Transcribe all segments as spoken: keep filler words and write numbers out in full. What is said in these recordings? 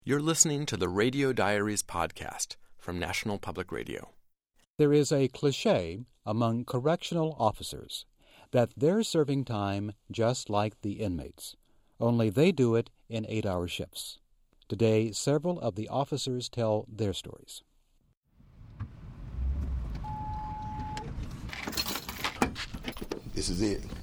You're listening to the Radio Diaries podcast from National Public Radio. There is a cliché among correctional officers that they're serving time just like the inmates, only they do it in eight-hour shifts. Today, several of the officers tell their stories. This is it.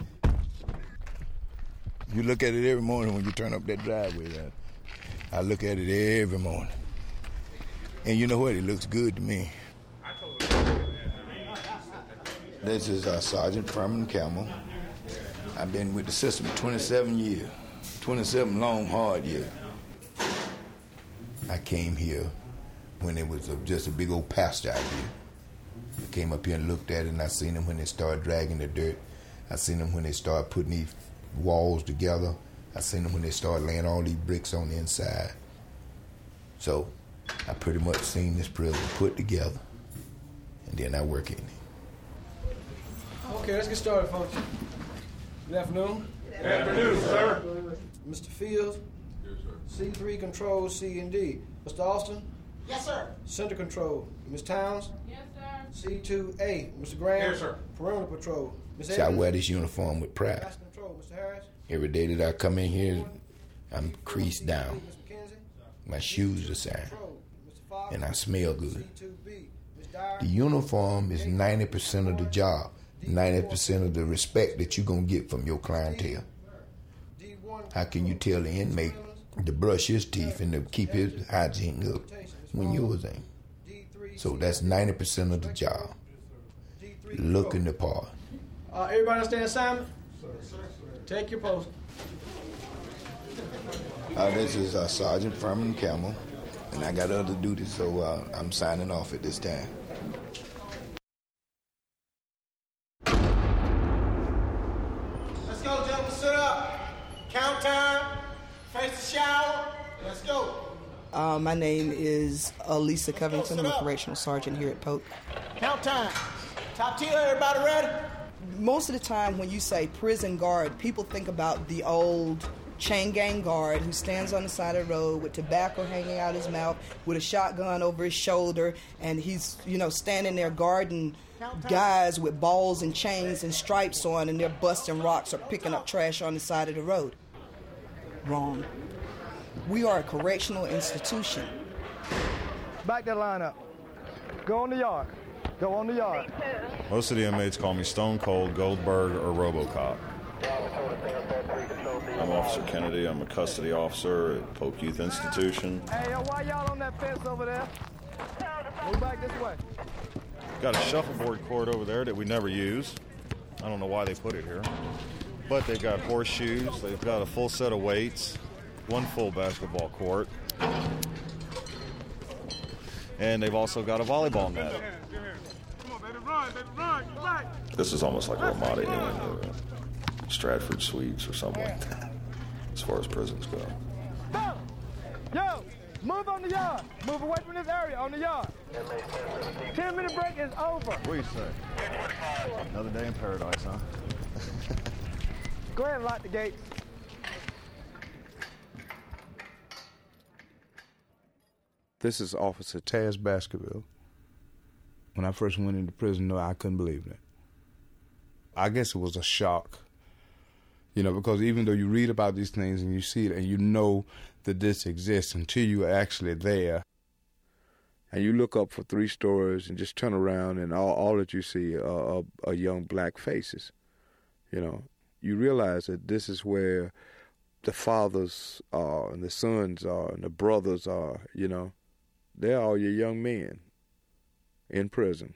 You look at it every morning when you turn up that driveway. Right? I look at it every morning. And you know what? It looks good to me. This is uh, Sergeant Furman Campbell. I've been with the system twenty-seven years. twenty-seven long, hard years. I came here when it was a, just a big old pasture out here. I came up here and looked at it, and I seen them when they started dragging the dirt. I seen them when they started putting these walls together. I seen them when they started laying all these bricks on the inside. So I pretty much seen this prison put together, and then I work in it. Okay, let's get started, folks. Good afternoon. Good afternoon, sir. Mister Fields. Yes, sir. C three Control, C and D. Mister Austin. Yes, sir. Center Control. Miz Towns. Yes, sir. C two A. Mister Graham. Yes, sir. Perimeter Patrol. Miz See, I wear this uniform with pride. Master Control. Mister Harris. Every day that I come in here, I'm creased down. Mister McKenzie. My shoes are signed, Control. Mister Fox. and I smell good. C two B. Miz Dyer. The uniform is ninety percent of the job, ninety percent of the respect that you're going to get from your clientele. D one. How can you tell the inmate to brush his teeth and to keep his hygiene up when yours ain't? D three. So that's ninety percent of the job. D three. Looking the part. Uh, everybody understand assignment? Take your post. Uh, this is uh, Sergeant Furman Campbell, and I got other duties, so uh, I'm signing off at this time. Let's go, gentlemen. Sit up. Count time. Face the shower. Let's go. Uh, my name is Elisa Covington. I'm a correctional sergeant here at Polk. Count time. Top tier, everybody ready? Most of the time when you say prison guard, people think about the old chain gang guard who stands on the side of the road with tobacco hanging out his mouth, with a shotgun over his shoulder, and he's, you know, standing there guarding guys with balls and chains and stripes on, and they're busting rocks or picking up trash on the side of the road. Wrong. We are a correctional institution. Back that line up. Go on the yard. Go on the yard. Most of the inmates call me Stone Cold, Goldberg, or RoboCop. I'm Officer Kennedy. I'm a custody officer at Polk Youth Institution. Hey, yo, why y'all on that fence over there? Move back this way. Got a shuffleboard court over there that we never use. I don't know why they put it here. But they've got horseshoes. They've got a full set of weights. One full basketball court. And they've also got a volleyball net. This is almost like Ramada Inn or Stratford Suites or something like that, as far as prisons go. Go! Yo, move on the yard. Move away from this area on the yard. Ten minute break is over. What do you say? Another day in paradise, huh? Go ahead and lock the gates. This is Officer Taz Baskerville. When I first went into prison, no, I couldn't believe it. I guess it was a shock, you know, because even though you read about these things and you see it and you know that this exists until you're actually there, and you look up for three stories and just turn around and all, all that you see are, are, are young black faces, you know, you realize that this is where the fathers are and the sons are and the brothers are, you know. They're all your young men in prison.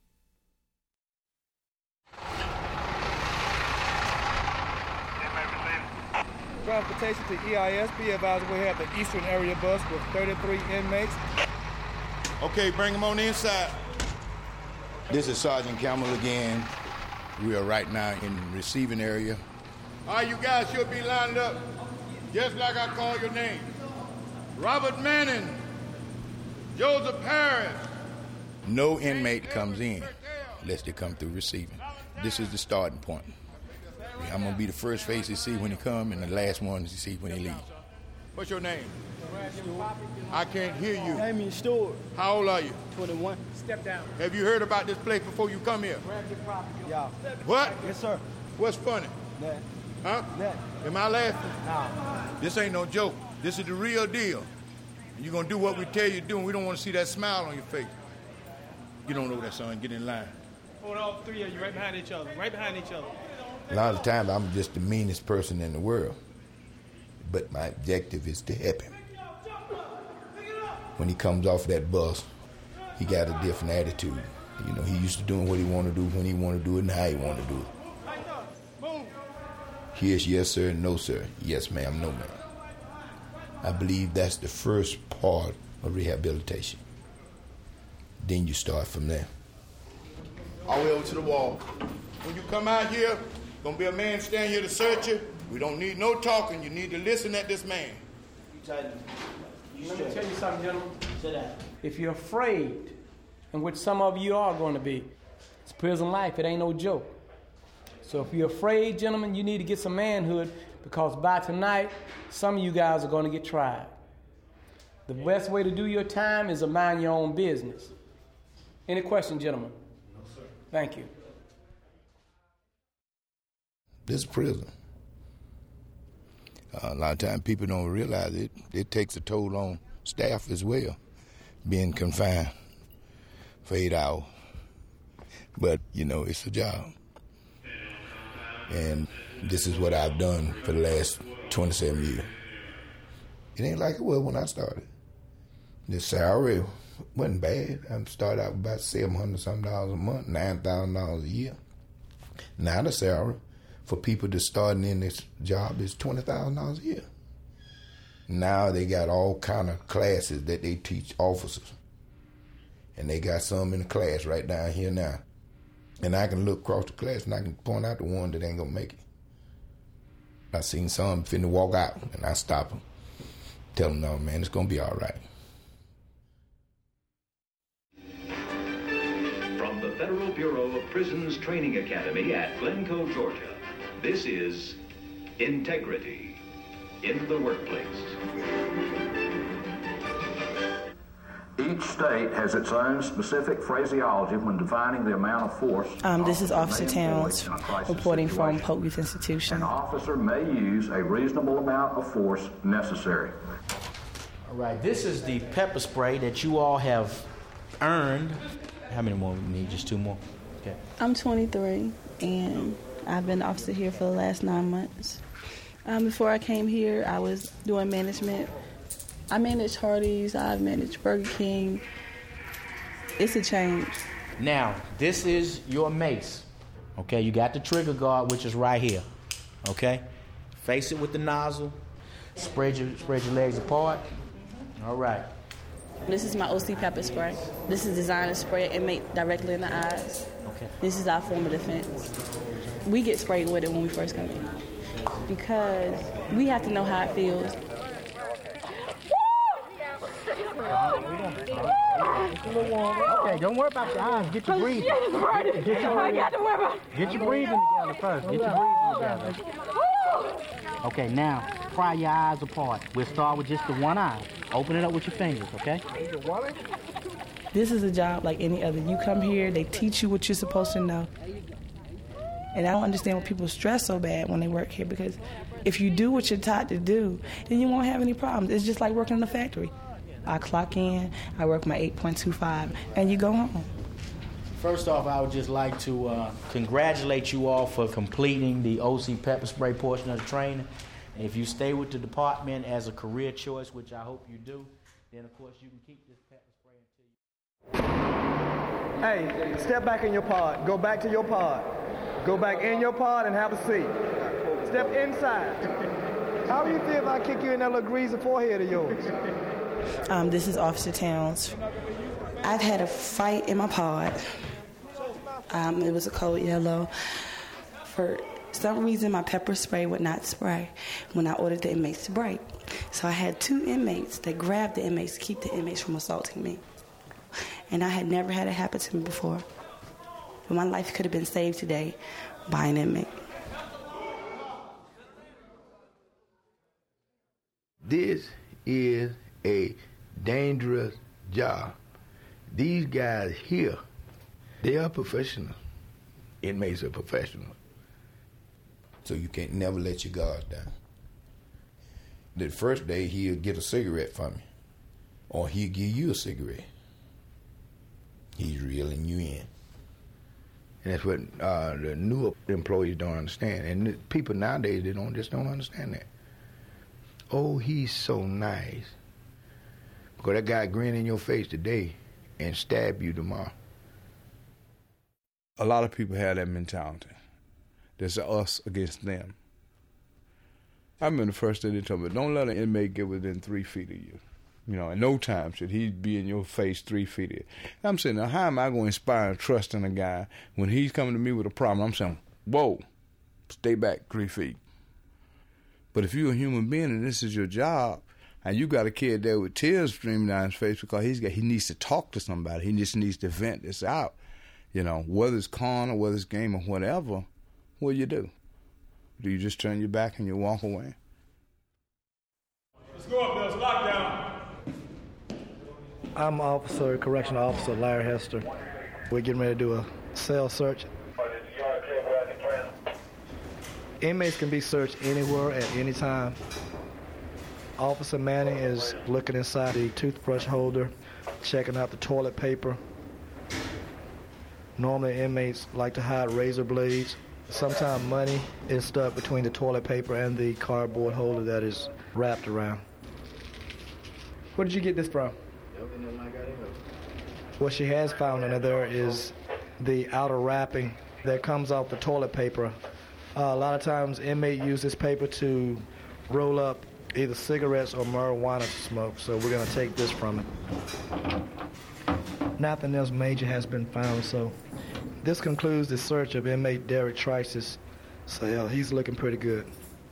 Transportation to E I S. Be advised we have the Eastern Area bus with thirty-three inmates. Okay, bring them on the inside. This is Sergeant Campbell again. We are right now in the receiving area. All right, you guys should be lined up, just like I call your name. Robert Manning, Joseph Harris. No inmate comes in unless they come through receiving. This is the starting point. I'm going to be the first face you see when he come and the last one you see when he leave. What's your name? I can't hear you. Name me Stewart. How old are you? twenty-one. Step down. Have you heard about this place before you come here? Grab your property. Yeah. What? Yes, sir. What's funny? That. Huh? That. Am I laughing? Nah. This ain't no joke. This is the real deal. You're going to do what we tell you to do, and we don't want to see that smile on your face. Get on over there, son. Get in line. Hold all three of you right behind each other. Right behind each other. A lot of times I'm just the meanest person in the world. But my objective is to help him. When he comes off that bus, he got a different attitude. You know, he used to doing what he want to do, when he want to do it, and how he want to do it. Here's yes, sir, no, sir. Yes, ma'am, no, ma'am. I believe that's the first part of rehabilitation. Then you start from there. All the way over to the wall. When you come out here, gonna be a man standing here to search you. We don't need no talking. You need to listen at this man. Let me tell you something, gentlemen. If you're afraid, and which some of you are going to be, it's prison life. It ain't no joke. So if you're afraid, gentlemen, you need to get some manhood, because by tonight, some of you guys are going to get tried. The best way to do your time is to mind your own business. Any questions, gentlemen? No, sir. Thank you. This is prison. Uh, a lot of times people don't realize it. It takes a toll on staff as well, being confined for eight hours. But, you know, it's a job. And this is what I've done for the last twenty-seven years. It ain't like it was when I started. The salary wasn't bad. I started out with about seven hundred something dollars a month, nine thousand dollars a year. Now the salary for people that's starting in this job is twenty thousand dollars a year. Now they got all kind of classes that they teach officers. And they got some in the class right down here now. And I can look across the class and I can point out the one that ain't gonna make it. I seen some finna walk out and I stop them. Tell them, no, man, it's gonna be all right. From the Federal Bureau of Prisons Training Academy at Glencoe, Georgia, this is Integrity in the Workplace. Each state has its own specific phraseology when defining the amount of force. Um, this is Officer Towns reporting from Polk Youth Institution. An officer may use a reasonable amount of force necessary. All right, this is the pepper spray that you all have earned. How many more we need? Just two more? Okay. I'm twenty-three, and I've been an officer here for the last nine months. Um, before I came here, I was doing management. I managed Hardee's, I've managed Burger King. It's a change. Now, this is your mace. Okay, you got the trigger guard, which is right here. Okay? Face it with the nozzle. Spread your spread your legs apart. All right. This is my O C pepper spray. This is designed to spray inmate directly in the eyes. Okay. This is our form of defense. We get sprayed with it when we first come in because we have to know how it feels. Okay, don't worry about your eyes. Get your breathing. Get, get, your, get your breathing together first. Get your breathing together. Okay, now, pry your eyes apart. We'll start with just the one eye. Open it up with your fingers, okay? This is a job like any other. You come here, they teach you what you're supposed to know. And I don't understand why people stress so bad when they work here, because if you do what you're taught to do, then you won't have any problems. It's just like working in a factory. I clock in, I work my eight point two five, and you go home. First off, I would just like to uh, congratulate you all for completing the O C pepper spray portion of the training. And if you stay with the department as a career choice, which I hope you do, then of course you can keep this pepper spray until you... Hey, step back in your pod. Go back to your pod. Go back in your pod and have a seat. Step inside. How do you feel if I kick you in that little greasy forehead of yours? Um, this is Officer Towns. I've had a fight in my pod. Um, it was a cold yellow. For some reason, my pepper spray would not spray when I ordered the inmates to break. So I had two inmates that grabbed the inmates to keep the inmates from assaulting me. And I had never had it happen to me before. But my life could have been saved today by an inmate. This is a dangerous job. These guys here, they are professionals. Inmates are professionals. So you can't never let your guard down. The first day, he'll get a cigarette from you, or he'll give you a cigarette. He's reeling you in. And that's what uh, the newer employees don't understand. And the people nowadays, they don't just don't understand that. Oh, he's so nice. Because that guy grin in your face today and stab you tomorrow. A lot of people have that mentality. There's us against them. I remember the first day they told me, don't let an inmate get within three feet of you. You know, in no time should he be in your face three feet of you. And I'm saying, now how am I going to inspire trust in a guy when he's coming to me with a problem? I'm saying, whoa, stay back three feet. But if you're a human being and this is your job, and you got a kid there with tears streaming down his face because he's got, he needs to talk to somebody. He just needs to vent this out. You know, whether it's con or whether it's game or whatever, what do you do? Do you just turn your back and you walk away? Let's go up, there's lockdown. I'm Officer, Correctional Officer Larry Hester. We're getting ready to do a cell search. Inmates can be searched anywhere at any time. Officer Manning is looking inside the toothbrush holder, checking out the toilet paper. Normally inmates like to hide razor blades. Sometimes money is stuck between the toilet paper and the cardboard holder that is wrapped around. Where did you get this from? What she has found under there is the outer wrapping that comes off the toilet paper. Uh, a lot of times inmates use this paper to roll up either cigarettes or marijuana to smoke, so we're going to take this from it. Nothing else major has been found, so this concludes the search of inmate Derek Trice's cell. He's looking pretty good.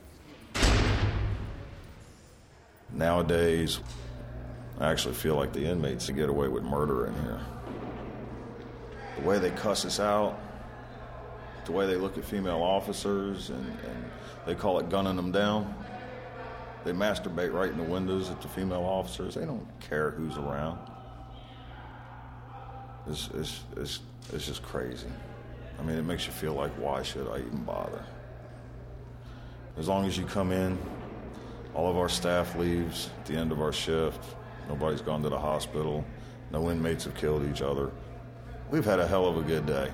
Nowadays, I actually feel like the inmates get away with murder in here. The way they cuss us out, the way they look at female officers, and, and they call it gunning them down. They masturbate right in the windows at the female officers. They don't care who's around. It's, it's, it's, it's just crazy. I mean, it makes you feel like, why should I even bother? As long as you come in, all of our staff leaves at the end of our shift. Nobody's gone to the hospital. No inmates have killed each other. We've had a hell of a good day.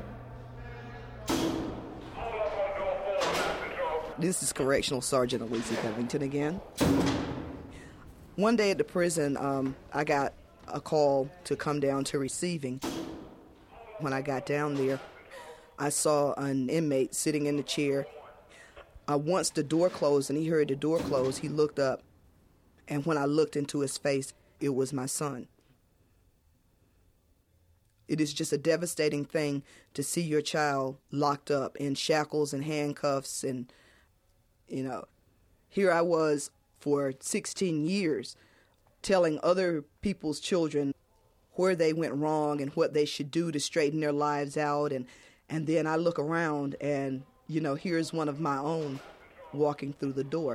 This is Correctional Sergeant Elise Covington again. One day at the prison, um, I got a call to come down to receiving. When I got down there, I saw an inmate sitting in the chair. Uh, once the door closed and he heard the door close, he looked up. And when I looked into his face, it was my son. It is just a devastating thing to see your child locked up in shackles and handcuffs. And, you know, here I was for sixteen years telling other people's children where they went wrong and what they should do to straighten their lives out. And, and then I look around and, you know, here's one of my own walking through the door.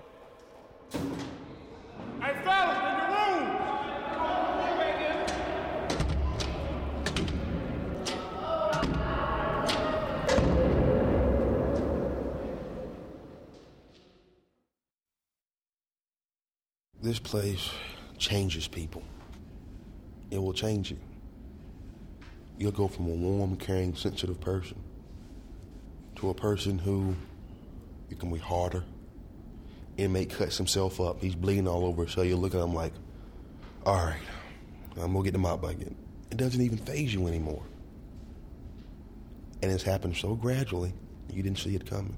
Hey, fellas, in the room! This place changes people. It will change you. You'll go from a warm, caring, sensitive person to a person who you can be harder. Inmate cuts himself up. He's bleeding all over, so you look at him like, all right, I'm going to get the mop bucket. It doesn't even faze you anymore. And it's happened so gradually, you didn't see it coming.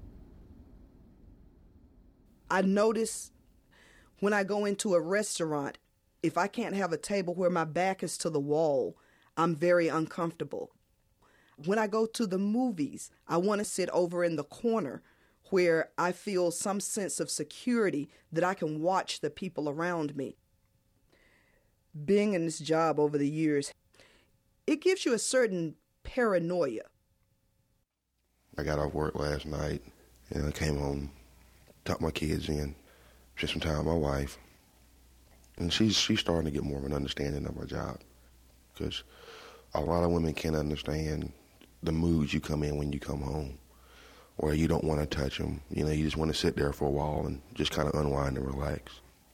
I notice when I go into a restaurant, if I can't have a table where my back is to the wall, I'm very uncomfortable. When I go to the movies, I want to sit over in the corner where I feel some sense of security that I can watch the people around me. Being in this job over the years, it gives you a certain paranoia. I got off work last night, and I came home, tucked my kids in, spent some time with my wife, And she's she's starting to get more of an understanding of her job, because a lot of women can't understand the moods you come in when you come home, where you don't want to touch them. You know, you just want to sit there for a while and just kind of unwind and relax.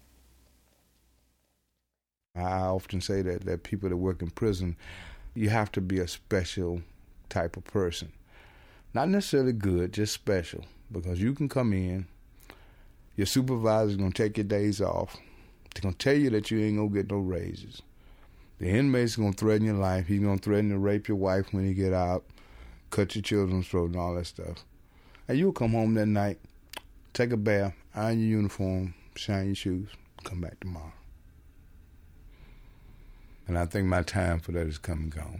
I often say that, that people that work in prison, you have to be a special type of person. Not necessarily good, just special, because you can come in, your supervisor's going to take your days off. They're going to tell you that you ain't going to get no raises. The inmate's going to threaten your life. He's going to threaten to rape your wife when you get out, cut your children's throat and all that stuff. And you'll come home that night, take a bath, iron your uniform, shine your shoes, come back tomorrow. And I think my time for that is come and gone.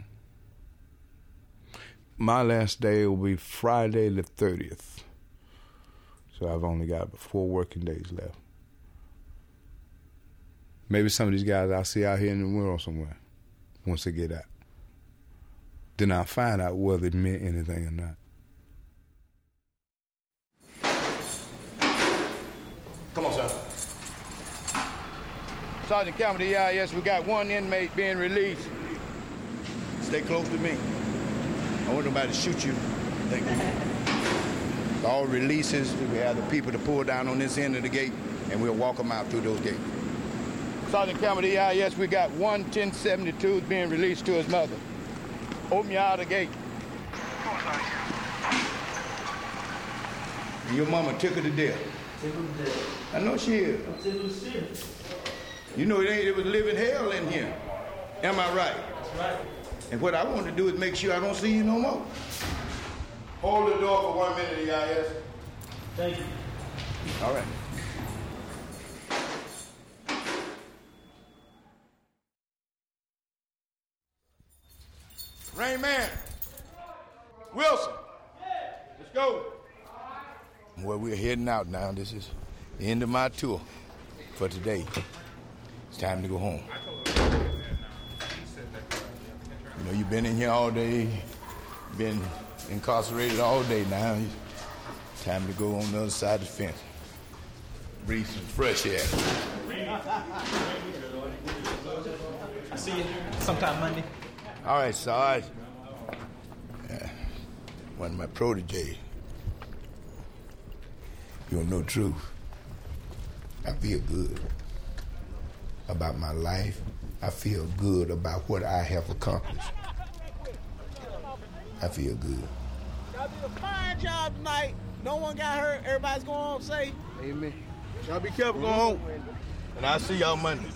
My last day will be Friday the thirtieth. So I've only got four working days left. Maybe some of these guys I'll see out here in the world somewhere once they get out. Then I'll find out whether it meant anything or not. Come on, sir. Sergeant Campbell, E I S, we got one inmate being released. Stay close to me. I don't want nobody to shoot you. Thank you. All releases, we have the people to pull down on this end of the gate, and we'll walk them out through those gates. Sergeant Campbell, E I S, we got one ten seventy-two being released to his mother. Open your outer gate. Your mama took her to death. Took her to death. I know she is. I'm took her to death. You know, it ain't, it was living hell in here. Am I right? That's right. And what I want to do is make sure I don't see you no more. Hold the door for one minute, E I S. Thank you. All right. Rain Man. Wilson. Let's go. Well, we're heading out now. This is the end of my tour for today. It's time to go home. You know, you've been in here all day, been incarcerated all day now. It's time to go on the other side of the fence. Breathe some fresh air. I see you sometime Monday. All right, Sarge. Yeah, one of my proteges. You don't know the truth. I feel good about my life. I feel good about what I have accomplished. I feel good. Y'all did a fine job tonight. No one got hurt. Everybody's going home safe. Amen. Y'all be careful going home. And I'll see y'all Monday.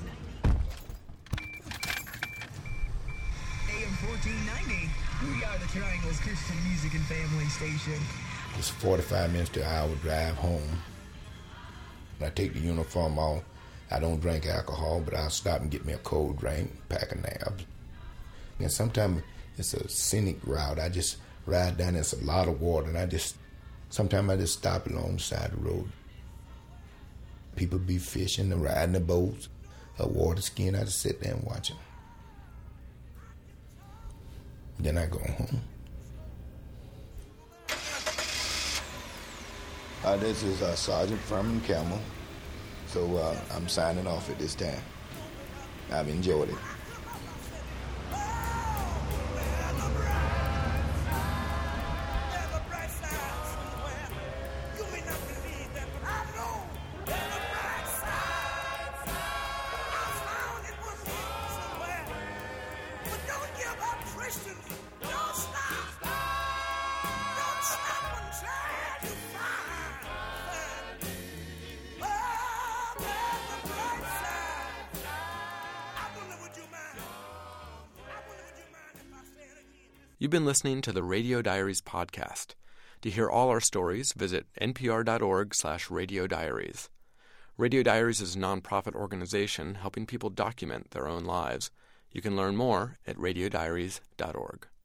A M fourteen ninety. We are the Triangle's Christian music and family station. It's forty-five minutes to an hour drive home. When I take the uniform off, I don't drink alcohol, but I'll stop and get me a cold drink, pack a nab. And sometimes it's a scenic route. I just ride down, there's a lot of water, and I just, sometimes I just stop along the side of the road. People be fishing and riding the boats, a water skiing. I just sit there and watch them. Then I go home. Uh, this is uh, Sergeant Furman Campbell. So uh, I'm signing off at this time. I've enjoyed it. You've been listening to the Radio Diaries podcast. To hear all our stories, visit npr.org slash radio diaries. Radio Diaries is a nonprofit organization helping people document their own lives. You can learn more at radio diaries dot org.